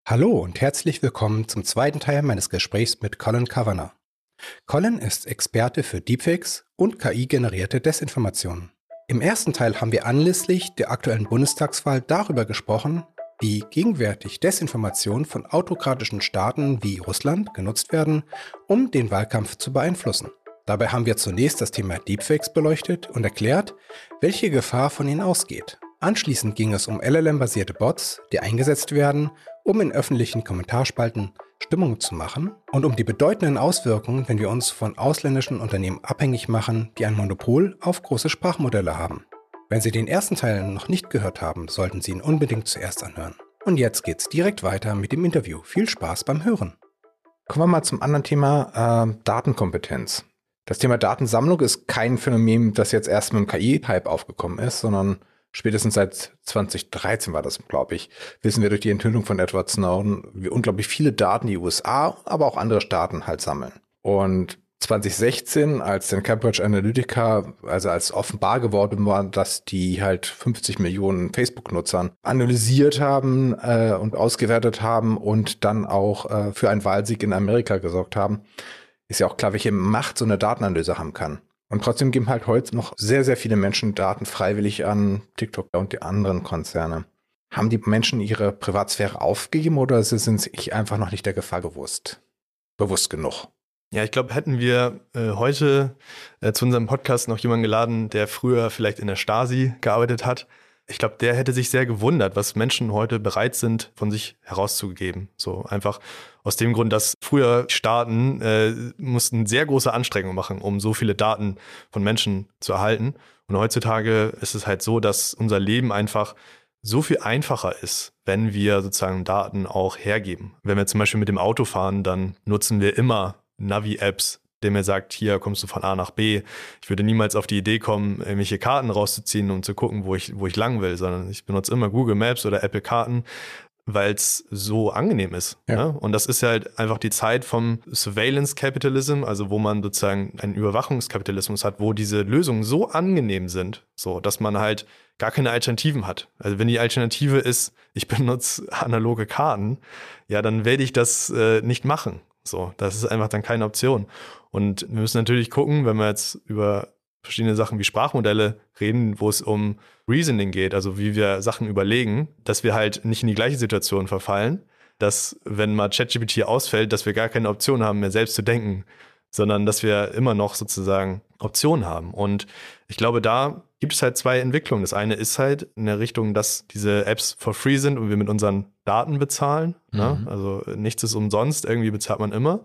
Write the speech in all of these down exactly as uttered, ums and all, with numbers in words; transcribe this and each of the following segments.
Hallo und herzlich willkommen zum zweiten Teil meines Gesprächs mit Colin Cavanagh. Colin ist Experte für Deepfakes und K I-generierte Desinformationen. Im ersten Teil haben wir anlässlich der aktuellen Bundestagswahl darüber gesprochen, wie gegenwärtig Desinformationen von autokratischen Staaten wie Russland genutzt werden, um den Wahlkampf zu beeinflussen. Dabei haben wir zunächst das Thema Deepfakes beleuchtet und erklärt, welche Gefahr von ihnen ausgeht. Anschließend ging es um L L M-basierte Bots, die eingesetzt werden, um in öffentlichen Kommentarspalten Stimmung zu machen und um die bedeutenden Auswirkungen, wenn wir uns von ausländischen Unternehmen abhängig machen, die ein Monopol auf große Sprachmodelle haben. Wenn Sie den ersten Teil noch nicht gehört haben, sollten Sie ihn unbedingt zuerst anhören. Und jetzt geht's direkt weiter mit dem Interview. Viel Spaß beim Hören. Kommen wir mal zum anderen Thema, äh, Datenkompetenz. Das Thema Datensammlung ist kein Phänomen, das jetzt erst mit dem K I-Hype aufgekommen ist, sondern spätestens seit zwanzig dreizehn war das, glaube ich, wissen wir durch die Enthüllung von Edward Snowden, wie unglaublich viele Daten die U S A, aber auch andere Staaten halt sammeln. Und zwanzig sechzehn, als dann Cambridge Analytica, also als offenbar geworden war, dass die halt fünfzig Millionen Facebook-Nutzern analysiert haben äh, und ausgewertet haben und dann auch äh, für einen Wahlsieg in Amerika gesorgt haben, ist ja auch klar, welche Macht so eine Datenanalyse haben kann. Und trotzdem geben halt heute noch sehr, sehr viele Menschen Daten freiwillig an TikTok und die anderen Konzerne. Haben die Menschen ihre Privatsphäre aufgegeben oder sind sie sich einfach noch nicht der Gefahr bewusst? Bewusst genug? Ja, ich glaube, hätten wir äh, heute äh, zu unserem Podcast noch jemanden geladen, der früher vielleicht in der Stasi gearbeitet hat, ich glaube, der hätte sich sehr gewundert, was Menschen heute bereit sind, von sich herauszugeben. So einfach aus dem Grund, dass früher Staaten äh, mussten sehr große Anstrengungen machen, um so viele Daten von Menschen zu erhalten. Und heutzutage ist es halt so, dass unser Leben einfach so viel einfacher ist, wenn wir sozusagen Daten auch hergeben. Wenn wir zum Beispiel mit dem Auto fahren, dann nutzen wir immer Navi-Apps, der mir sagt, hier kommst du von A nach B. Ich würde niemals auf die Idee kommen, irgendwelche Karten rauszuziehen, um zu gucken, wo ich, wo ich lang will, sondern ich benutze immer Google Maps oder Apple Karten, weil es so angenehm ist. Ja. Ne? Und das ist halt einfach die Zeit vom Surveillance Capitalism, also wo man sozusagen einen Überwachungskapitalismus hat, wo diese Lösungen so angenehm sind, so dass man halt gar keine Alternativen hat. Also wenn die Alternative ist, ich benutze analoge Karten, ja, dann werde ich das äh, nicht machen. So, das ist einfach dann keine Option. Und wir müssen natürlich gucken, wenn wir jetzt über verschiedene Sachen wie Sprachmodelle reden, wo es um Reasoning geht, also wie wir Sachen überlegen, dass wir halt nicht in die gleiche Situation verfallen, dass wenn mal ChatGPT ausfällt, dass wir gar keine Option haben, mehr selbst zu denken, sondern dass wir immer noch sozusagen Optionen haben. Und ich glaube, da gibt es halt zwei Entwicklungen. Das eine ist halt in der Richtung, dass diese Apps for free sind und wir mit unseren Daten bezahlen. Mhm. Ne? Also nichts ist umsonst, irgendwie bezahlt man immer.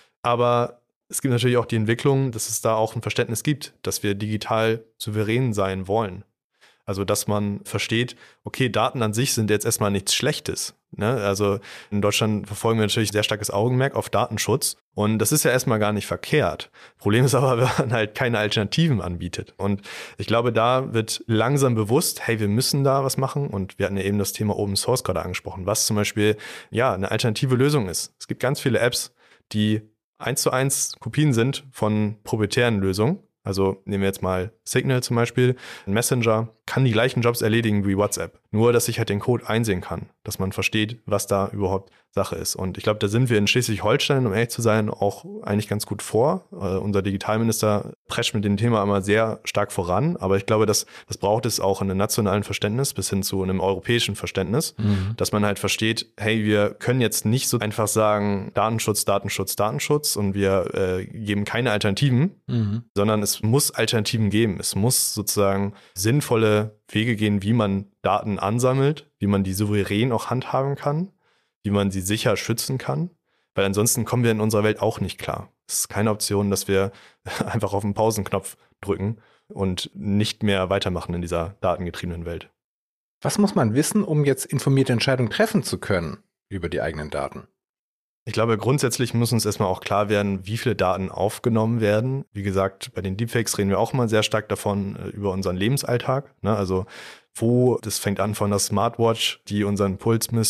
Aber es gibt natürlich auch die Entwicklung, dass es da auch ein Verständnis gibt, dass wir digital souverän sein wollen. Also, dass man versteht, okay, Daten an sich sind jetzt erstmal nichts Schlechtes. Ne? Also in Deutschland verfolgen wir natürlich sehr starkes Augenmerk auf Datenschutz. Und das ist ja erstmal gar nicht verkehrt. Problem ist aber, wenn man halt keine Alternativen anbietet. Und ich glaube, da wird langsam bewusst, hey, wir müssen da was machen. Und wir hatten ja eben das Thema Open Source gerade angesprochen, was zum Beispiel ja eine alternative Lösung ist. Es gibt ganz viele Apps, die eins zu eins Kopien sind von proprietären Lösungen. Also nehmen wir jetzt mal Signal zum Beispiel. Ein Messenger kann die gleichen Jobs erledigen wie WhatsApp. Nur, dass ich halt den Code einsehen kann, dass man versteht, was da überhaupt Sache ist. Und ich glaube, da sind wir in Schleswig-Holstein, um ehrlich zu sein, auch eigentlich ganz gut vor. Äh, unser Digitalminister prescht mit dem Thema immer sehr stark voran. Aber ich glaube, dass das braucht es auch in einem nationalen Verständnis bis hin zu einem europäischen Verständnis, mhm. dass man halt versteht, hey, wir können jetzt nicht so einfach sagen, Datenschutz, Datenschutz, Datenschutz und wir äh, geben keine Alternativen, mhm. sondern es muss Alternativen geben. Es muss sozusagen sinnvolle Wege gehen, wie man Daten ansammelt, wie man die souverän auch handhaben kann, wie man sie sicher schützen kann, weil ansonsten kommen wir in unserer Welt auch nicht klar. Es ist keine Option, dass wir einfach auf den Pausenknopf drücken und nicht mehr weitermachen in dieser datengetriebenen Welt. Was muss man wissen, um jetzt informierte Entscheidungen treffen zu können über die eigenen Daten? Ich glaube, grundsätzlich muss uns erstmal auch klar werden, wie viele Daten aufgenommen werden. Wie gesagt, bei den Deepfakes reden wir auch mal sehr stark davon, über unseren Lebensalltag. Ne? Also wo, das fängt an von der Smartwatch, die unseren Puls misst,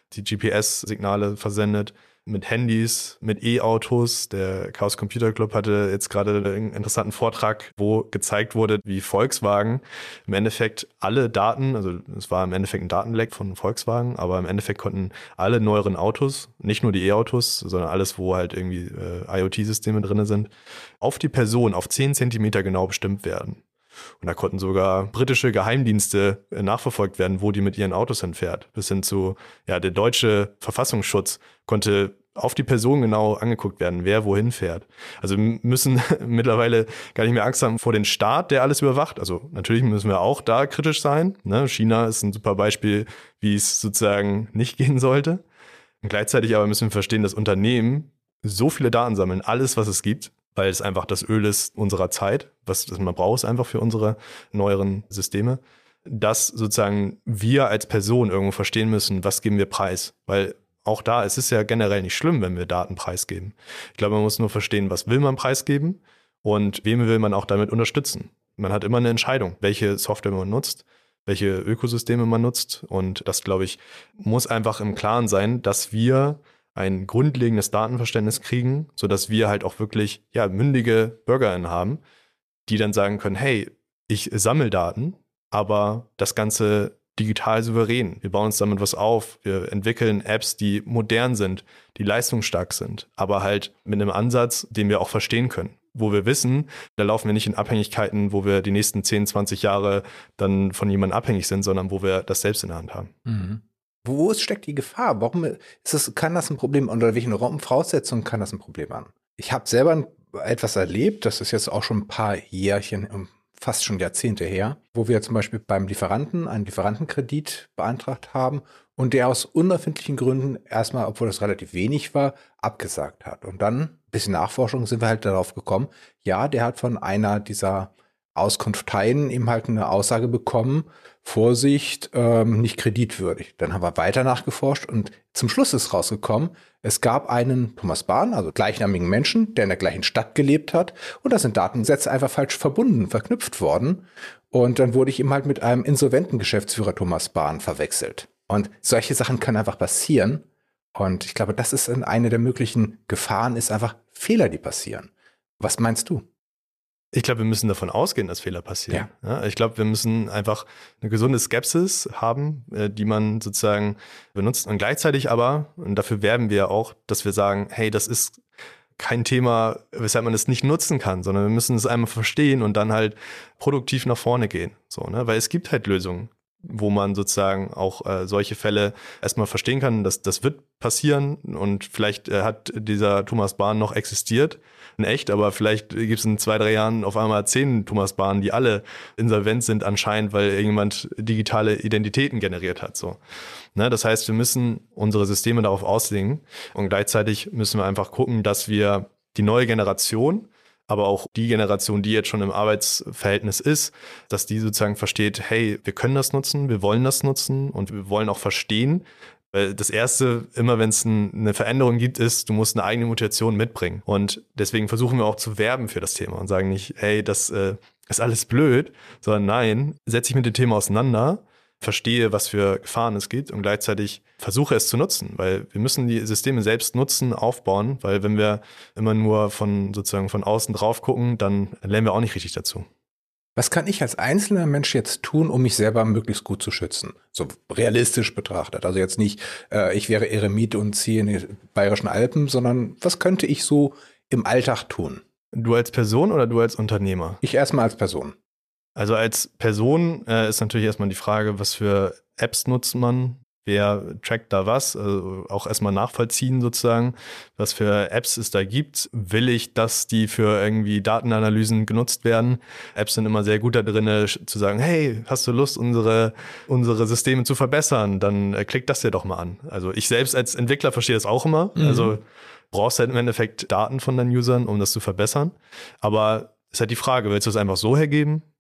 die G P S-Signale versendet, mit Handys, mit E-Autos. Der Chaos Computer Club hatte jetzt gerade einen interessanten Vortrag, wo gezeigt wurde, wie Volkswagen im Endeffekt alle Daten, also es war im Endeffekt ein Datenleck von Volkswagen, aber im Endeffekt konnten alle neueren Autos, nicht nur die E-Autos, sondern alles, wo halt irgendwie äh, IoT-Systeme drin sind, auf die Person auf zehn Zentimeter genau bestimmt werden. Und da konnten sogar britische Geheimdienste nachverfolgt werden, wo die mit ihren Autos hinfährt. Bis hin zu, ja, der deutsche Verfassungsschutz konnte auf die Person genau angeguckt werden, wer wohin fährt. Also wir müssen mittlerweile gar nicht mehr Angst haben vor dem Staat, der alles überwacht. Also natürlich müssen wir auch da kritisch sein. Ne? China ist ein super Beispiel, wie es sozusagen nicht gehen sollte. Und gleichzeitig aber müssen wir verstehen, dass Unternehmen so viele Daten sammeln, alles, was es gibt, weil es einfach das Öl ist unserer Zeit, was man braucht einfach für unsere neueren Systeme, dass sozusagen wir als Person irgendwo verstehen müssen, was geben wir preis. Weil auch da, es ist ja generell nicht schlimm, wenn wir Daten preisgeben. Ich glaube, man muss nur verstehen, was will man preisgeben und wem will man auch damit unterstützen. Man hat immer eine Entscheidung, welche Software man nutzt, welche Ökosysteme man nutzt. Und das, glaube ich, muss einfach im Klaren sein, dass wir ein grundlegendes Datenverständnis kriegen, sodass wir halt auch wirklich ja, mündige BürgerInnen haben, die dann sagen können, hey, ich sammle Daten, aber das Ganze digital souverän. Wir bauen uns damit was auf. Wir entwickeln Apps, die modern sind, die leistungsstark sind, aber halt mit einem Ansatz, den wir auch verstehen können. Wo wir wissen, da laufen wir nicht in Abhängigkeiten, wo wir die nächsten zehn, zwanzig Jahre dann von jemandem abhängig sind, sondern wo wir das selbst in der Hand haben. Mhm. Wo steckt die Gefahr? Warum ist das, kann das ein Problem, unter welchen Voraussetzungen kann das ein Problem sein? Ich habe selber etwas erlebt, das ist jetzt auch schon ein paar Jährchen, fast schon Jahrzehnte her, wo wir zum Beispiel beim Lieferanten einen Lieferantenkredit beantragt haben und der aus unerfindlichen Gründen erstmal, obwohl das relativ wenig war, abgesagt hat. Und dann, ein bisschen Nachforschung, sind wir halt darauf gekommen, ja, der hat von einer dieser Auskunfteien eben halt eine Aussage bekommen, Vorsicht, ähm, nicht kreditwürdig. Dann haben wir weiter nachgeforscht und zum Schluss ist rausgekommen, es gab einen Thomas Bahn, also gleichnamigen Menschen, der in der gleichen Stadt gelebt hat und da sind Datensätze einfach falsch verbunden, verknüpft worden und dann wurde ich eben halt mit einem insolventen Geschäftsführer Thomas Bahn verwechselt. Und solche Sachen können einfach passieren und ich glaube, das ist eine der möglichen Gefahren, ist einfach Fehler, die passieren. Was meinst du? Ich glaube, wir müssen davon ausgehen, dass Fehler passieren. Ja. Ja, ich glaube, wir müssen einfach eine gesunde Skepsis haben, die man sozusagen benutzt. Und gleichzeitig aber, und dafür werben wir auch, dass wir sagen, hey, das ist kein Thema, weshalb man es nicht nutzen kann, sondern wir müssen es einmal verstehen und dann halt produktiv nach vorne gehen. So, ne? Weil es gibt halt Lösungen, wo man sozusagen auch äh, solche Fälle erstmal verstehen kann, dass das wird passieren und vielleicht äh, hat dieser Thomas Bahn noch existiert in echt, aber vielleicht gibt es in zwei, drei Jahren auf einmal zehn Thomas Bahn, die alle insolvent sind anscheinend, weil irgendjemand digitale Identitäten generiert hat. So, ne? Das heißt, wir müssen unsere Systeme darauf auslegen und gleichzeitig müssen wir einfach gucken, dass wir die neue Generation, aber auch die Generation, die jetzt schon im Arbeitsverhältnis ist, dass die sozusagen versteht, hey, wir können das nutzen, wir wollen das nutzen und wir wollen auch verstehen. Weil das Erste, immer wenn es ein, eine Veränderung gibt, ist, du musst eine eigene Motivation mitbringen. Und deswegen versuchen wir auch zu werben für das Thema und sagen nicht, hey, das äh, ist alles blöd, sondern nein, setze dich mit dem Thema auseinander, verstehe, was für Gefahren es gibt und gleichzeitig versuche es zu nutzen, weil wir müssen die Systeme selbst nutzen, aufbauen, weil wenn wir immer nur von sozusagen von außen drauf gucken, dann lernen wir auch nicht richtig dazu. Was kann ich als einzelner Mensch jetzt tun, um mich selber möglichst gut zu schützen? So realistisch betrachtet. Also jetzt nicht, äh, ich wäre Eremit und ziehe in die Bayerischen Alpen, sondern was könnte ich so im Alltag tun? Du als Person oder du als Unternehmer? Ich erstmal als Person. Also als Person äh, ist natürlich erstmal die Frage, was für Apps nutzt man? Wer trackt da was? Also auch erstmal nachvollziehen sozusagen, was für Apps es da gibt. Will ich, dass die für irgendwie Datenanalysen genutzt werden? Apps sind immer sehr gut da drin, zu sagen, hey, hast du Lust, unsere, unsere Systeme zu verbessern? Dann äh, klick das dir doch mal an. Also ich selbst als Entwickler verstehe das auch immer. Mhm. Also brauchst halt im Endeffekt Daten von deinen Usern, um das zu verbessern. Aber ist halt die Frage, willst du es einfach so hergeben?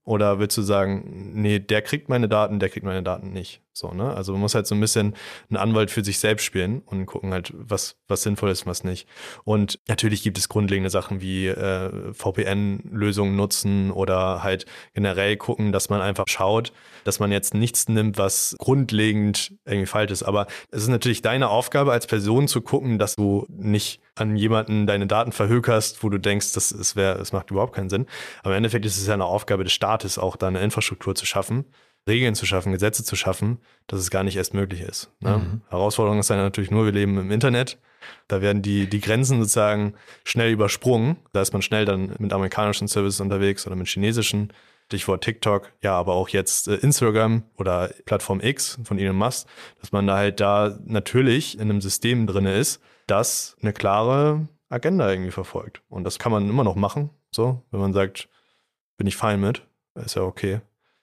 Oder willst du sagen, nee, der kriegt meine Daten, der kriegt meine Daten nicht? So, ne? Also man muss halt so ein bisschen einen Anwalt für sich selbst spielen und gucken halt, was, was sinnvoll ist und was nicht. Und natürlich gibt es grundlegende Sachen wie äh, V P N-Lösungen nutzen oder halt generell gucken, dass man einfach schaut, dass man jetzt nichts nimmt, was grundlegend irgendwie falsch ist. Aber es ist natürlich deine Aufgabe als Person zu gucken, dass du nicht an jemanden deine Daten verhökerst, wo du denkst, das, das, wär, das macht überhaupt keinen Sinn. Aber im Endeffekt ist es ja eine Aufgabe des Staates, auch da eine Infrastruktur zu schaffen, Regeln zu schaffen, Gesetze zu schaffen, dass es gar nicht erst möglich ist. Ne? Mhm. Herausforderung ist dann natürlich nur, wir leben im Internet. Da werden die, die Grenzen sozusagen schnell übersprungen. Da ist man schnell dann mit amerikanischen Services unterwegs oder mit chinesischen. Stichwort TikTok, ja, aber auch jetzt äh, Instagram oder Plattform X von Elon Musk, dass man da halt da natürlich in einem System drin ist, das eine klare Agenda irgendwie verfolgt. Und das kann man immer noch machen, so, wenn man sagt, bin ich fein mit, ist ja okay.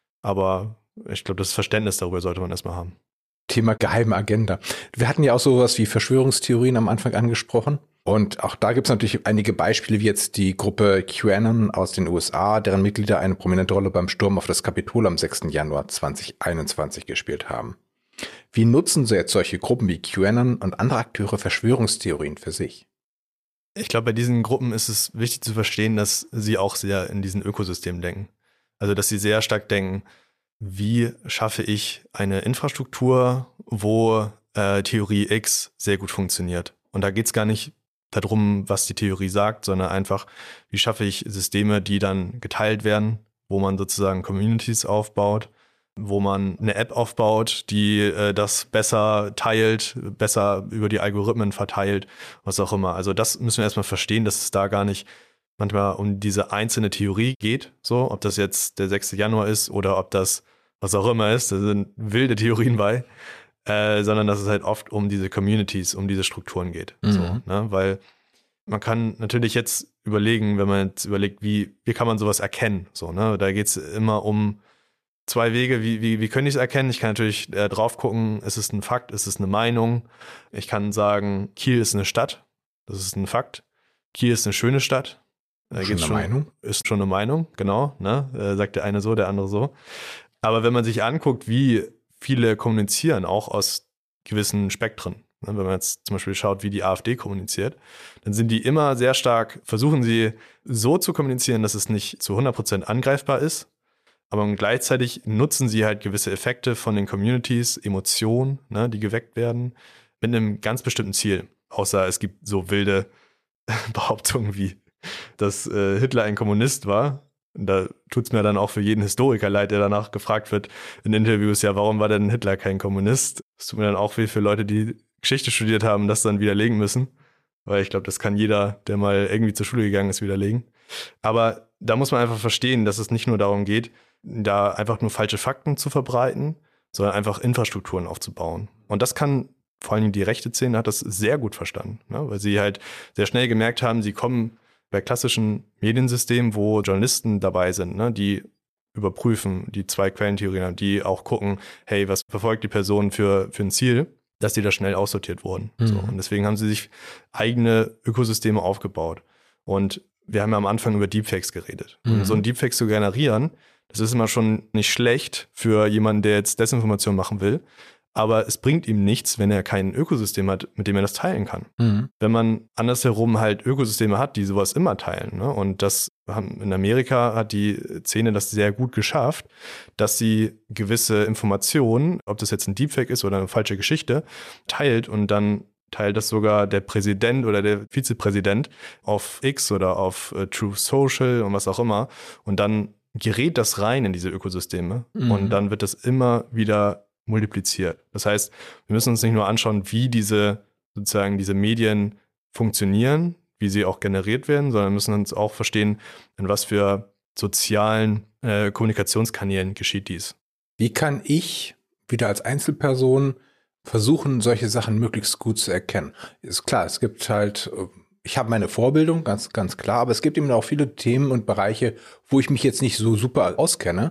Aber ich glaube, das Verständnis darüber sollte man erstmal haben. Thema geheime Agenda. Wir hatten ja auch sowas wie Verschwörungstheorien am Anfang angesprochen. Und auch da gibt es natürlich einige Beispiele, wie jetzt die Gruppe QAnon aus den U S A, deren Mitglieder eine prominente Rolle beim Sturm auf das Kapitol am sechsten Januar zweitausendeinundzwanzig gespielt haben. Wie nutzen so jetzt solche Gruppen wie QAnon und andere Akteure Verschwörungstheorien für sich? Ich glaube, bei diesen Gruppen ist es wichtig zu verstehen, dass sie auch sehr in diesen Ökosystemen denken. Also, dass sie sehr stark denken, wie schaffe ich eine Infrastruktur, wo äh, Theorie X sehr gut funktioniert. Und da geht es gar nicht darum, was die Theorie sagt, sondern einfach, wie schaffe ich Systeme, die dann geteilt werden, wo man sozusagen Communities aufbaut, wo man eine App aufbaut, die äh, das besser teilt, besser über die Algorithmen verteilt, was auch immer. Also das müssen wir erstmal verstehen, dass es da gar nicht manchmal um diese einzelne Theorie geht, so, ob das jetzt der sechste Januar ist oder ob das was auch immer ist, da sind wilde Theorien bei, äh, sondern dass es halt oft um diese Communities, um diese Strukturen geht. Mhm. So, ne? Weil man kann natürlich jetzt überlegen, wenn man jetzt überlegt, wie, wie kann man sowas erkennen? So, ne? Da geht es immer um zwei Wege, wie, wie, wie können ich es erkennen? Ich kann natürlich äh, drauf gucken, ist es ein Fakt, ist es eine Meinung? Ich kann sagen, Kiel ist eine Stadt, das ist ein Fakt. Kiel ist eine schöne Stadt. Da schon geht's eine schon, Meinung? Ist schon eine Meinung, genau. Ne? Äh, sagt der eine so, der andere so. Aber wenn man sich anguckt, wie viele kommunizieren, auch aus gewissen Spektren, ne? Wenn man jetzt zum Beispiel schaut, wie die AfD kommuniziert, dann sind die immer sehr stark, versuchen sie so zu kommunizieren, dass es nicht zu hundert Prozent angreifbar ist, aber gleichzeitig nutzen sie halt gewisse Effekte von den Communities, Emotionen, ne, die geweckt werden, mit einem ganz bestimmten Ziel. Außer es gibt so wilde Behauptungen wie, dass äh, Hitler ein Kommunist war. Und da tut es mir dann auch für jeden Historiker leid, der danach gefragt wird in Interviews, ja, warum war denn Hitler kein Kommunist? Es tut mir dann auch weh für Leute, die Geschichte studiert haben, das dann widerlegen müssen. Weil ich glaube, das kann jeder, der mal irgendwie zur Schule gegangen ist, widerlegen. Aber da muss man einfach verstehen, dass es nicht nur darum geht, da einfach nur falsche Fakten zu verbreiten, sondern einfach Infrastrukturen aufzubauen. Und das kann vor allem die rechte Szene hat das sehr gut verstanden, ne? Weil sie halt sehr schnell gemerkt haben, sie kommen bei klassischen Mediensystemen, wo Journalisten dabei sind, ne, die überprüfen, die zwei Quellentheorien haben, die auch gucken, hey, was verfolgt die Person für, für ein Ziel, dass die da schnell aussortiert wurden. Mhm. So, und deswegen haben sie sich eigene Ökosysteme aufgebaut. Und wir haben ja am Anfang über Deepfakes geredet. Mhm. Und so ein Deepfake zu generieren, das ist immer schon nicht schlecht für jemanden, der jetzt Desinformation machen will. Aber es bringt ihm nichts, wenn er kein Ökosystem hat, mit dem er das teilen kann. Mhm. Wenn man andersherum halt Ökosysteme hat, die sowas immer teilen, ne? Und das haben, in Amerika hat die Szene das sehr gut geschafft, dass sie gewisse Informationen, ob das jetzt ein Deepfake ist oder eine falsche Geschichte, teilt und dann teilt das sogar der Präsident oder der Vizepräsident auf X oder auf äh, Truth Social und was auch immer. Und dann gerät das rein in diese Ökosysteme mhm. und dann wird das immer wieder multipliziert. Das heißt, wir müssen uns nicht nur anschauen, wie diese sozusagen diese Medien funktionieren, wie sie auch generiert werden, sondern müssen uns auch verstehen, in was für sozialen äh, Kommunikationskanälen geschieht dies. Wie kann ich wieder als Einzelperson versuchen, solche Sachen möglichst gut zu erkennen? Ist klar, es gibt halt, ich habe meine Vorbildung, ganz, ganz klar, aber es gibt eben auch viele Themen und Bereiche, wo ich mich jetzt nicht so super auskenne.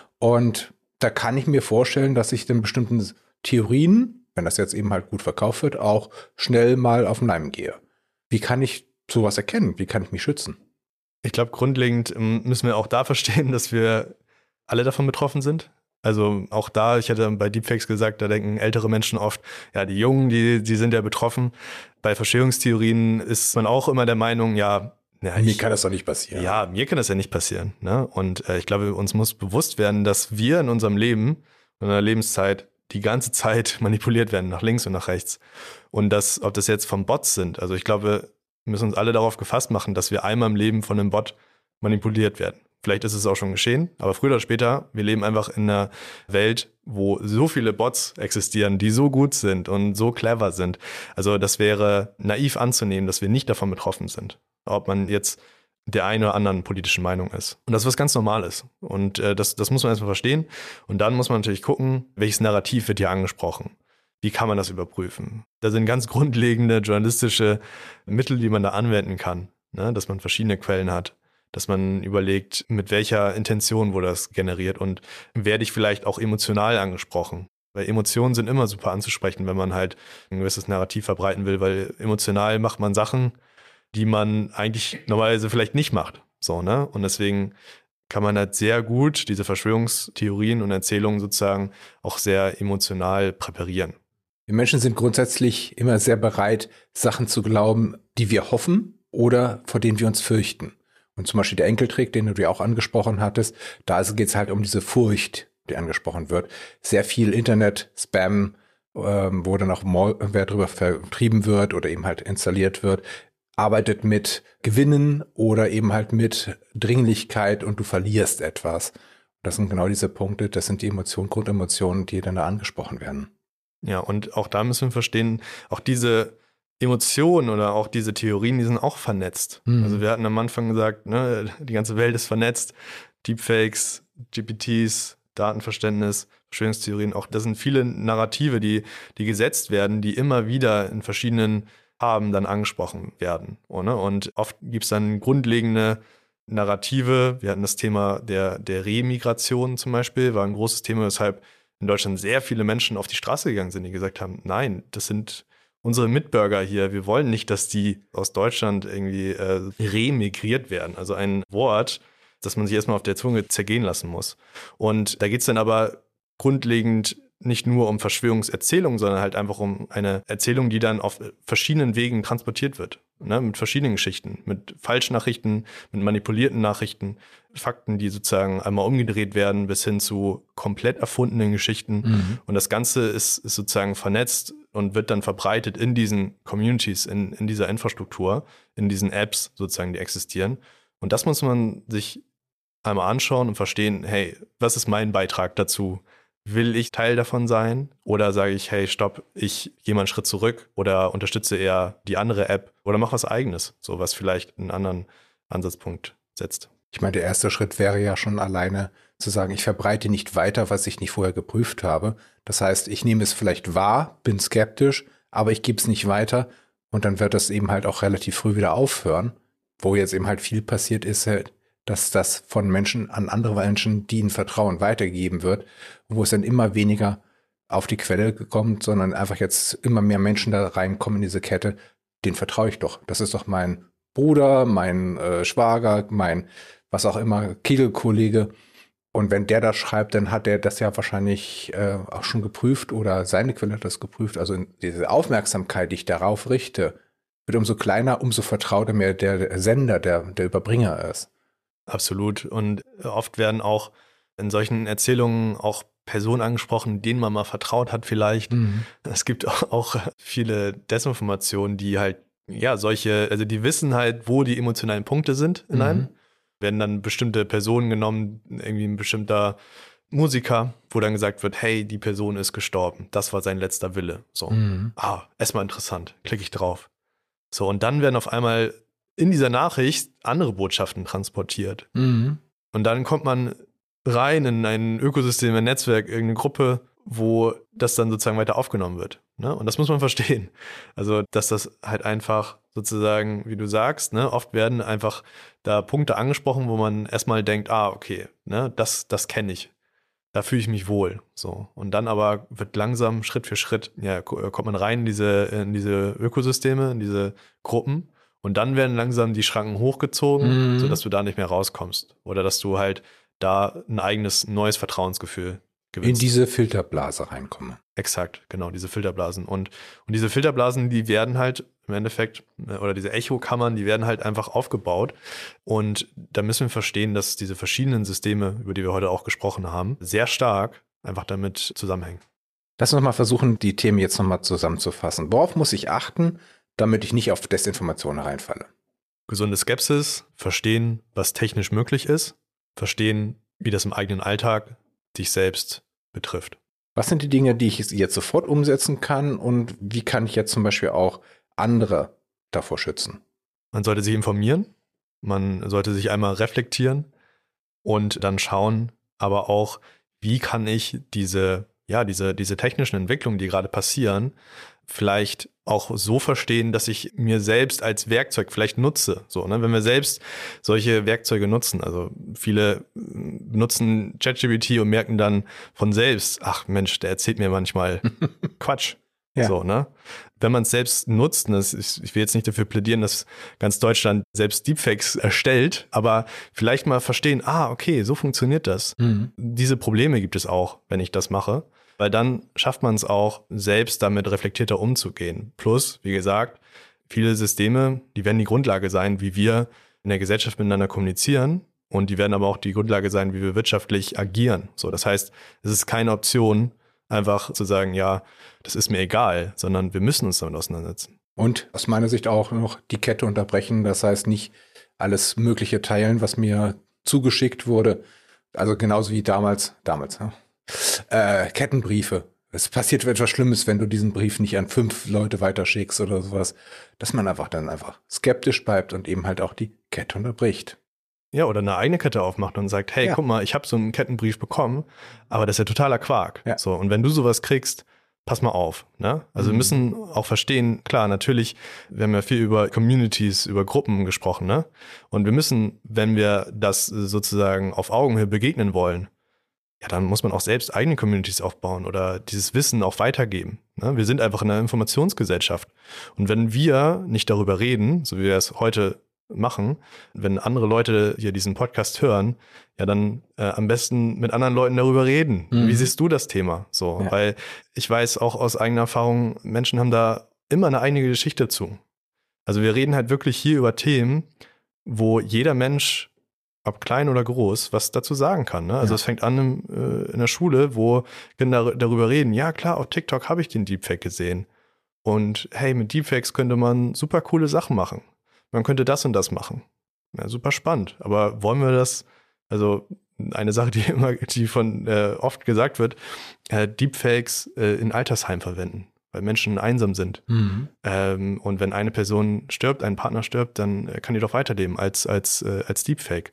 Und da kann ich mir vorstellen, dass ich den bestimmten Theorien, wenn das jetzt eben halt gut verkauft wird, auch schnell mal auf den Leim gehe. Wie kann ich sowas erkennen? Wie kann ich mich schützen? Ich glaube, grundlegend müssen wir auch da verstehen, dass wir alle davon betroffen sind. Also auch da, ich hätte bei Deepfakes gesagt, da denken ältere Menschen oft, ja, die Jungen, die, die sind ja betroffen. Bei Verschwörungstheorien ist man auch immer der Meinung, ja, ja mir ich, kann das doch nicht passieren. Ja, mir kann das ja nicht passieren. Ne? Und äh, ich glaube, uns muss bewusst werden, dass wir in unserem Leben, in unserer Lebenszeit, die ganze Zeit manipuliert werden, nach links und nach rechts. Und das, ob das jetzt von Bots sind, also ich glaube, wir müssen uns alle darauf gefasst machen, dass wir einmal im Leben von einem Bot manipuliert werden. Vielleicht ist es auch schon geschehen, aber früher oder später, wir leben einfach in einer Welt, wo so viele Bots existieren, die so gut sind und so clever sind. Also das wäre naiv anzunehmen, dass wir nicht davon betroffen sind. Ob man jetzt der einen oder anderen politischen Meinung ist. Und das ist was ganz Normales. Und äh, das, das muss man erstmal verstehen. Und dann muss man natürlich gucken, welches Narrativ wird hier angesprochen. Wie kann man das überprüfen? Da sind ganz grundlegende journalistische Mittel, die man da anwenden kann, ne? Dass man verschiedene Quellen hat. Dass man überlegt, mit welcher Intention wurde das generiert und werde ich vielleicht auch emotional angesprochen. Weil Emotionen sind immer super anzusprechen, wenn man halt ein gewisses Narrativ verbreiten will, weil emotional macht man Sachen, die man eigentlich normalerweise vielleicht nicht macht. So, ne? Und deswegen kann man halt sehr gut diese Verschwörungstheorien und Erzählungen sozusagen auch sehr emotional präparieren. Wir Menschen sind grundsätzlich immer sehr bereit, Sachen zu glauben, die wir hoffen oder vor denen wir uns fürchten. Und zum Beispiel der Enkeltrick, den du ja auch angesprochen hattest, da geht es halt um diese Furcht, die angesprochen wird. Sehr viel Internet-Spam, ähm, wo dann auch Malware drüber vertrieben wird oder eben halt installiert wird, arbeitet mit Gewinnen oder eben halt mit Dringlichkeit und du verlierst etwas. Das sind genau diese Punkte, das sind die Emotionen, Grundemotionen, die dann da angesprochen werden. Ja, und auch da müssen wir verstehen, auch diese Emotionen oder auch diese Theorien, die sind auch vernetzt. Mhm. Also wir hatten am Anfang gesagt, ne, die ganze Welt ist vernetzt. Deepfakes, G P Ts, Datenverständnis, Verschwörungstheorien, auch das sind viele Narrative, die, die gesetzt werden, die immer wieder in verschiedenen Farben dann angesprochen werden. Und oft gibt es dann grundlegende Narrative. Wir hatten das Thema der, der Remigration zum Beispiel, war ein großes Thema, weshalb in Deutschland sehr viele Menschen auf die Straße gegangen sind, die gesagt haben, nein, das sind unsere Mitbürger hier, wir wollen nicht, dass die aus Deutschland irgendwie äh, remigriert werden. Also ein Wort, das man sich erstmal auf der Zunge zergehen lassen muss. Und da geht es dann aber grundlegend nicht nur um Verschwörungserzählungen, sondern halt einfach um eine Erzählung, die dann auf verschiedenen Wegen transportiert wird. Ne? Mit verschiedenen Geschichten, mit Falschnachrichten, mit manipulierten Nachrichten, Fakten, die sozusagen einmal umgedreht werden, bis hin zu komplett erfundenen Geschichten. Mhm. Und das Ganze ist, ist sozusagen vernetzt und wird dann verbreitet in diesen Communities, in, in dieser Infrastruktur, in diesen Apps sozusagen, die existieren. Und das muss man sich einmal anschauen und verstehen, hey, was ist mein Beitrag dazu? Will ich Teil davon sein? Oder sage ich, hey, stopp, ich gehe mal einen Schritt zurück oder unterstütze eher die andere App oder mache was Eigenes, so was vielleicht einen anderen Ansatzpunkt setzt. Ich meine, der erste Schritt wäre ja schon alleine zu sagen, ich verbreite nicht weiter, was ich nicht vorher geprüft habe. Das heißt, ich nehme es vielleicht wahr, bin skeptisch, aber ich gebe es nicht weiter und dann wird das eben halt auch relativ früh wieder aufhören. Wo jetzt eben halt viel passiert ist, halt, dass das von Menschen an andere Menschen, die ihnen vertrauen, weitergegeben wird, wo es dann immer weniger auf die Quelle kommt, sondern einfach jetzt immer mehr Menschen da reinkommen in diese Kette, denen vertraue ich doch. Das ist doch mein Bruder, mein äh, Schwager, mein was auch immer, Kegelkollege. Und wenn der das schreibt, dann hat der das ja wahrscheinlich äh, auch schon geprüft oder seine Quelle hat das geprüft. Also diese Aufmerksamkeit, die ich darauf richte, wird umso kleiner, umso vertrauter mir der Sender, der, der Überbringer ist. Absolut. Und oft werden auch in solchen Erzählungen auch Personen angesprochen, denen man mal vertraut hat vielleicht. Mhm. Es gibt auch viele Desinformationen, die halt, ja, solche, also die wissen halt, wo die emotionalen Punkte sind in mhm. einem. Werden dann bestimmte Personen genommen, irgendwie ein bestimmter Musiker, wo dann gesagt wird, hey, die Person ist gestorben. Das war sein letzter Wille. So, mhm. ah, erstmal interessant, klicke ich drauf. So, und dann werden auf einmal in dieser Nachricht andere Botschaften transportiert. Mhm. Und dann kommt man rein in ein Ökosystem, ein Netzwerk, irgendeine Gruppe, wo das dann sozusagen weiter aufgenommen wird. Ne? Und das muss man verstehen. Also, dass das halt einfach sozusagen, wie du sagst, ne, oft werden einfach da Punkte angesprochen, wo man erstmal denkt, ah, okay, ne, das, das kenne ich. Da fühle ich mich wohl. So. Und dann aber wird langsam, Schritt für Schritt, ja, kommt man rein in diese, in diese Ökosysteme, in diese Gruppen. Und dann werden langsam die Schranken hochgezogen, mhm. sodass du da nicht mehr rauskommst. Oder dass du halt da ein eigenes neues Vertrauensgefühl gewinnst. In diese Filterblase reinkomme. Exakt, genau, diese Filterblasen. Und, und diese Filterblasen, die werden halt im Endeffekt, oder diese Echokammern, die werden halt einfach aufgebaut. Und da müssen wir verstehen, dass diese verschiedenen Systeme, über die wir heute auch gesprochen haben, sehr stark einfach damit zusammenhängen. Lass uns mal versuchen, die Themen jetzt nochmal zusammenzufassen. Worauf muss ich achten, damit ich nicht auf Desinformationen reinfalle? Gesunde Skepsis, verstehen, was technisch möglich ist, verstehen, wie das im eigenen Alltag dich selbst betrifft. Was sind die Dinge, die ich jetzt sofort umsetzen kann und wie kann ich jetzt zum Beispiel auch andere davor schützen? Man sollte sich informieren, man sollte sich einmal reflektieren und dann schauen, aber auch, wie kann ich diese, ja, diese, diese technischen Entwicklungen, die gerade passieren, vielleicht auch so verstehen, dass ich mir selbst als Werkzeug vielleicht nutze. So, ne? Wenn wir selbst solche Werkzeuge nutzen, also viele nutzen ChatGPT und merken dann von selbst, ach Mensch, der erzählt mir manchmal Quatsch. Ja. So, ne? Wenn man es selbst nutzt, das ist, ich will jetzt nicht dafür plädieren, dass ganz Deutschland selbst Deepfakes erstellt, aber vielleicht mal verstehen, ah, okay, so funktioniert das. Mhm. Diese Probleme gibt es auch, wenn ich das mache. Weil dann schafft man es auch, selbst damit reflektierter umzugehen. Plus, wie gesagt, viele Systeme, die werden die Grundlage sein, wie wir in der Gesellschaft miteinander kommunizieren. Und die werden aber auch die Grundlage sein, wie wir wirtschaftlich agieren. So, das heißt, es ist keine Option, einfach zu sagen, ja, das ist mir egal, sondern wir müssen uns damit auseinandersetzen. Und aus meiner Sicht auch noch die Kette unterbrechen. Das heißt, nicht alles Mögliche teilen, was mir zugeschickt wurde. Also genauso wie damals, damals, ja. Äh, Kettenbriefe. Es passiert etwas Schlimmes, wenn du diesen Brief nicht an fünf Leute weiterschickst oder sowas, dass man einfach dann einfach skeptisch bleibt und eben halt auch die Kette unterbricht. Ja, oder eine eigene Kette aufmacht und sagt, hey, ja. guck mal, ich habe so einen Kettenbrief bekommen, aber das ist ja totaler Quark. Ja. So, und wenn du sowas kriegst, pass mal auf. Ne? Also mhm. wir müssen auch verstehen, klar, natürlich, wir haben ja viel über Communities, über Gruppen gesprochen, ne? Und wir müssen, wenn wir das sozusagen auf Augenhöhe begegnen wollen, ja, dann muss man auch selbst eigene Communities aufbauen oder dieses Wissen auch weitergeben. Ne? Wir sind einfach in einer Informationsgesellschaft. Und wenn wir nicht darüber reden, so wie wir es heute machen, wenn andere Leute hier diesen Podcast hören, ja, dann äh, am besten mit anderen Leuten darüber reden. Mhm. Wie siehst du das Thema? So, ja. Weil ich weiß auch aus eigener Erfahrung, Menschen haben da immer eine eigene Geschichte zu. Also wir reden halt wirklich hier über Themen, wo jeder Mensch, ob klein oder groß, was dazu sagen kann. Ne? Also ja. Es fängt an im, äh, in der Schule, wo Kinder darüber reden, ja klar, auf TikTok habe ich den Deepfake gesehen. Und hey, mit Deepfakes könnte man super coole Sachen machen. Man könnte das und das machen. Ja, super spannend. Aber wollen wir das, also eine Sache, die immer, die von äh, oft gesagt wird, äh, Deepfakes äh, in Altersheim verwenden, weil Menschen einsam sind. Mhm. Ähm, und wenn eine Person stirbt, ein Partner stirbt, dann äh, kann die doch weiterleben als, als, äh, als Deepfake.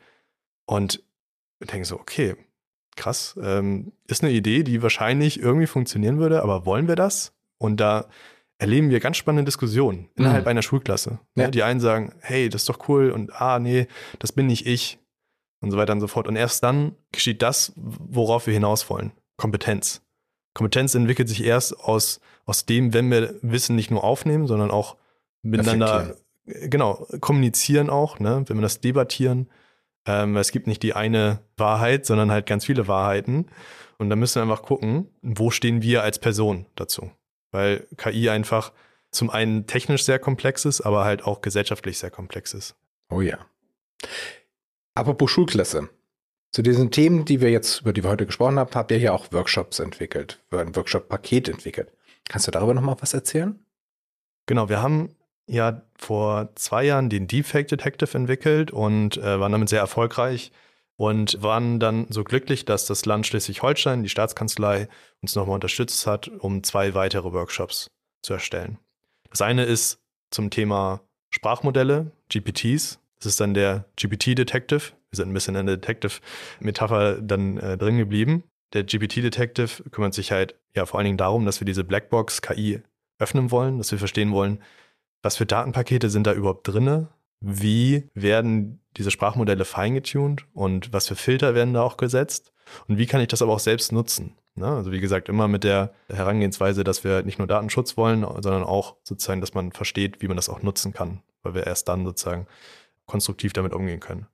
Und ich denke so, okay, krass, ähm, ist eine Idee, die wahrscheinlich irgendwie funktionieren würde, aber wollen wir das? Und da erleben wir ganz spannende Diskussionen innerhalb mhm. einer Schulklasse. Ja. Die einen sagen, hey, das ist doch cool und ah, nee, das bin nicht ich und so weiter und so fort. Und erst dann geschieht das, worauf wir hinaus wollen, Kompetenz. Kompetenz entwickelt sich erst aus, aus dem, wenn wir Wissen nicht nur aufnehmen, sondern auch miteinander, genau, kommunizieren auch, ne, wenn wir das debattieren. Ähm, es gibt nicht die eine Wahrheit, sondern halt ganz viele Wahrheiten. Und da müssen wir einfach gucken, wo stehen wir als Person dazu. Weil K I einfach zum einen technisch sehr komplex ist, aber halt auch gesellschaftlich sehr komplex ist. Oh ja. Apropos Schulklasse. Zu diesen Themen, die wir jetzt, über die wir heute gesprochen haben, habt ihr ja auch Workshops entwickelt, ein Workshop-Paket entwickelt. Kannst du darüber nochmal was erzählen? Genau, wir haben ja vor zwei Jahren den Deepfake Detective entwickelt und äh, waren damit sehr erfolgreich und waren dann so glücklich, dass das Land Schleswig-Holstein, die Staatskanzlei, uns nochmal unterstützt hat, um zwei weitere Workshops zu erstellen. Das eine ist zum Thema Sprachmodelle, G P Ts. Das ist dann der G P T Detective. Wir sind ein bisschen in der Detective-Metapher dann äh, drin geblieben. Der G P T Detective kümmert sich halt ja vor allen Dingen darum, dass wir diese Blackbox K I öffnen wollen, dass wir verstehen wollen, was für Datenpakete sind da überhaupt drin, wie werden diese Sprachmodelle feingetuned und was für Filter werden da auch gesetzt und wie kann ich das aber auch selbst nutzen. Ne? Also wie gesagt, immer mit der Herangehensweise, dass wir nicht nur Datenschutz wollen, sondern auch sozusagen, dass man versteht, wie man das auch nutzen kann, weil wir erst dann sozusagen konstruktiv damit umgehen können.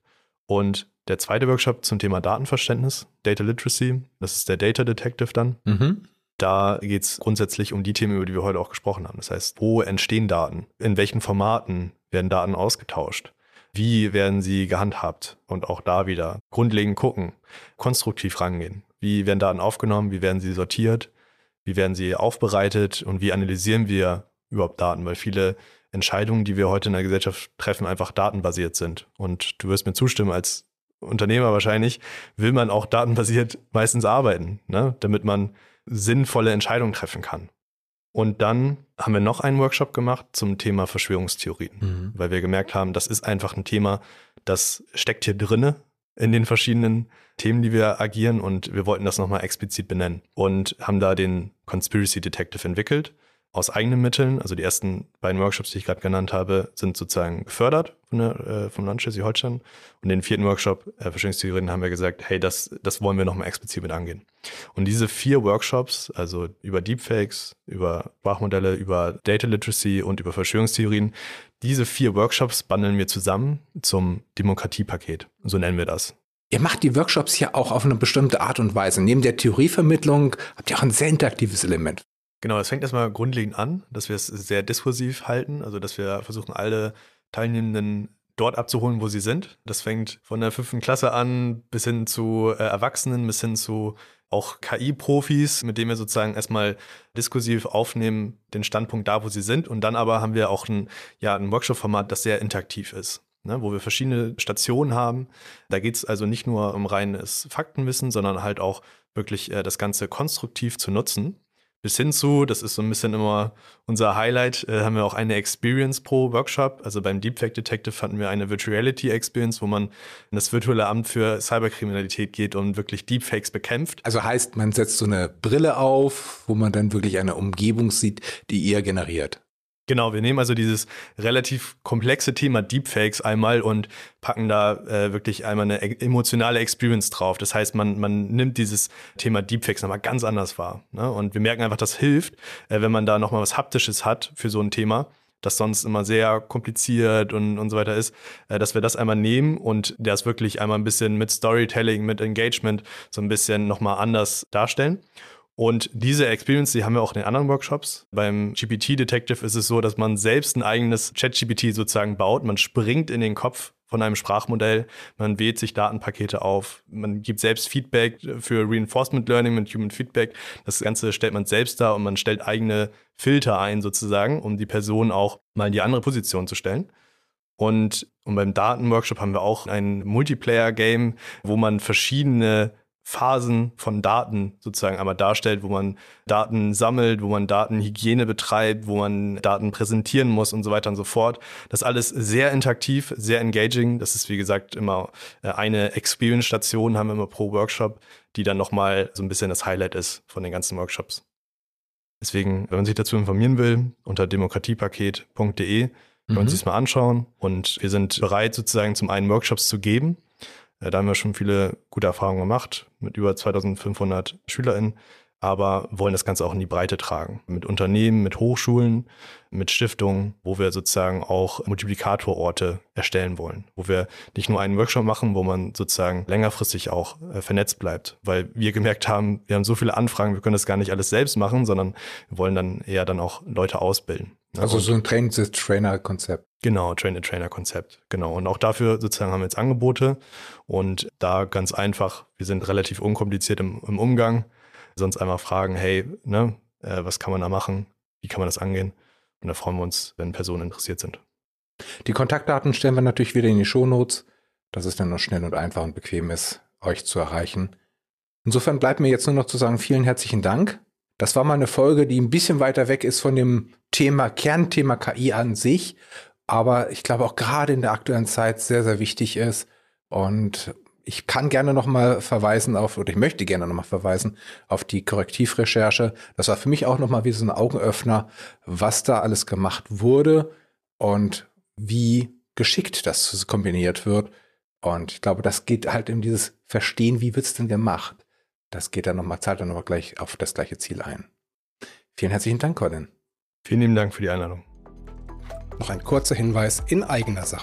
Und der zweite Workshop zum Thema Datenverständnis, Data Literacy, das ist der Data Detective dann. Mhm. Da geht es grundsätzlich um die Themen, über die wir heute auch gesprochen haben. Das heißt, wo entstehen Daten? In welchen Formaten werden Daten ausgetauscht? Wie werden sie gehandhabt? Und auch da wieder grundlegend gucken, konstruktiv rangehen. Wie werden Daten aufgenommen? Wie werden sie sortiert? Wie werden sie aufbereitet? Und wie analysieren wir überhaupt Daten? Weil viele Entscheidungen, die wir heute in der Gesellschaft treffen, einfach datenbasiert sind. Und du wirst mir zustimmen, als Unternehmer wahrscheinlich will man auch datenbasiert meistens arbeiten, ne? Damit man sinnvolle Entscheidungen treffen kann. Und dann haben wir noch einen Workshop gemacht zum Thema Verschwörungstheorien, mhm. weil wir gemerkt haben, das ist einfach ein Thema, das steckt hier drinne in den verschiedenen Themen, die wir agieren, und wir wollten das nochmal explizit benennen und haben da den Conspiracy Detective entwickelt aus eigenen Mitteln. Also die ersten beiden Workshops, die ich gerade genannt habe, sind sozusagen gefördert von der, äh, vom Land Schleswig-Holstein. Und den vierten Workshop, äh, Verschwörungstheorien, haben wir gesagt, hey, das, das wollen wir nochmal explizit mit angehen. Und diese vier Workshops, also über Deepfakes, über Sprachmodelle, über Data Literacy und über Verschwörungstheorien, diese vier Workshops bundeln wir zusammen zum Demokratiepaket. So nennen wir das. Ihr macht die Workshops ja auch auf eine bestimmte Art und Weise. Neben der Theorievermittlung habt ihr auch ein sehr interaktives Element. Genau, das fängt erstmal grundlegend an, dass wir es sehr diskursiv halten, also dass wir versuchen, alle Teilnehmenden dort abzuholen, wo sie sind. Das fängt von der fünften Klasse an bis hin zu äh, Erwachsenen, bis hin zu auch K I-Profis, mit denen wir sozusagen erstmal diskursiv aufnehmen, den Standpunkt da, wo sie sind. Und dann aber haben wir auch ein, ja, ein Workshop-Format, das sehr interaktiv ist, ne, wo wir verschiedene Stationen haben. Da geht es also nicht nur um reines Faktenwissen, sondern halt auch wirklich äh, das Ganze konstruktiv zu nutzen. Bis hin zu, das ist so ein bisschen immer unser Highlight, äh, haben wir auch eine Experience pro Workshop. Also beim Deepfake Detective hatten wir eine Virtual Reality Experience, wo man in das virtuelle Amt für Cyberkriminalität geht und wirklich Deepfakes bekämpft. Also heißt, man setzt so eine Brille auf, wo man dann wirklich eine Umgebung sieht, die ihr generiert. Genau, wir nehmen also dieses relativ komplexe Thema Deepfakes einmal und packen da äh, wirklich einmal eine emotionale Experience drauf. Das heißt, man man nimmt dieses Thema Deepfakes nochmal ganz anders wahr, ne? Und wir merken einfach, das hilft, äh, wenn man da nochmal was Haptisches hat für so ein Thema, das sonst immer sehr kompliziert und, und so weiter ist, äh, dass wir das einmal nehmen und das wirklich einmal ein bisschen mit Storytelling, mit Engagement so ein bisschen nochmal anders darstellen. Und diese Experience, die haben wir auch in den anderen Workshops. Beim G P T Detective ist es so, dass man selbst ein eigenes Chat-G P T sozusagen baut. Man springt in den Kopf von einem Sprachmodell, man wählt sich Datenpakete auf, man gibt selbst Feedback für Reinforcement Learning mit Human Feedback. Das Ganze stellt man selbst dar und man stellt eigene Filter ein sozusagen, um die Person auch mal in die andere Position zu stellen. Und, und beim Datenworkshop haben wir auch ein Multiplayer-Game, wo man verschiedene Phasen von Daten sozusagen einmal darstellt, wo man Daten sammelt, wo man Datenhygiene betreibt, wo man Daten präsentieren muss und so weiter und so fort. Das alles sehr interaktiv, sehr engaging. Das ist, wie gesagt, immer eine Experience-Station, haben wir immer pro Workshop, die dann nochmal so ein bisschen das Highlight ist von den ganzen Workshops. Deswegen, wenn man sich dazu informieren will, unter demokratiepaket punkt de, kann man mhm. sich das mal anschauen. Und wir sind bereit, sozusagen zum einen Workshops zu geben. Da haben wir schon viele gute Erfahrungen gemacht mit über zweitausendfünfhundert SchülerInnen, aber wollen das Ganze auch in die Breite tragen. Mit Unternehmen, mit Hochschulen, mit Stiftungen, wo wir sozusagen auch Multiplikatororte erstellen wollen, wo wir nicht nur einen Workshop machen, wo man sozusagen längerfristig auch äh, vernetzt bleibt, weil wir gemerkt haben, wir haben so viele Anfragen, wir können das gar nicht alles selbst machen, sondern wir wollen dann eher dann auch Leute ausbilden. Also so ein Train-the-Trainer-Konzept. Genau, Train-the-Trainer-Konzept, genau. Und auch dafür sozusagen haben wir jetzt Angebote und da ganz einfach, wir sind relativ unkompliziert im, im Umgang, sonst einmal fragen, hey, ne, äh, was kann man da machen, wie kann man das angehen? Und da freuen wir uns, wenn Personen interessiert sind. Die Kontaktdaten stellen wir natürlich wieder in die Shownotes, dass es dann noch schnell und einfach und bequem ist, euch zu erreichen. Insofern bleibt mir jetzt nur noch zu sagen, vielen herzlichen Dank. Das war mal eine Folge, die ein bisschen weiter weg ist von dem Thema, Kernthema K I an sich, aber ich glaube auch gerade in der aktuellen Zeit sehr, sehr wichtig ist. Und ich kann gerne nochmal verweisen auf, oder ich möchte gerne nochmal verweisen auf die Korrektivrecherche. Das war für mich auch nochmal wie so ein Augenöffner, was da alles gemacht wurde und wie geschickt das kombiniert wird. Und ich glaube, das geht halt in dieses Verstehen, wie wird's denn gemacht? Das geht dann nochmal, zahlt dann nochmal gleich auf das gleiche Ziel ein. Vielen herzlichen Dank, Colin. Vielen lieben Dank für die Einladung. Noch ein kurzer Hinweis in eigener Sache.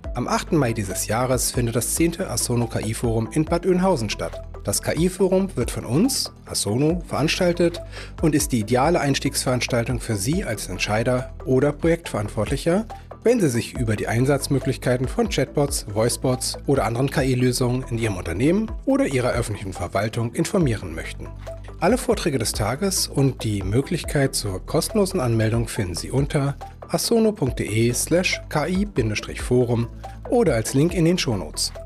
Am achten Mai dieses Jahres findet das zehnte Asono K I-Forum in Bad Oeynhausen statt. Das K I-Forum wird von uns, Asono, veranstaltet und ist die ideale Einstiegsveranstaltung für Sie als Entscheider oder Projektverantwortlicher, wenn Sie sich über die Einsatzmöglichkeiten von Chatbots, Voicebots oder anderen K I-Lösungen in Ihrem Unternehmen oder Ihrer öffentlichen Verwaltung informieren möchten. Alle Vorträge des Tages und die Möglichkeit zur kostenlosen Anmeldung finden Sie unter asono punkt de slash ki Forum oder als Link in den Shownotes.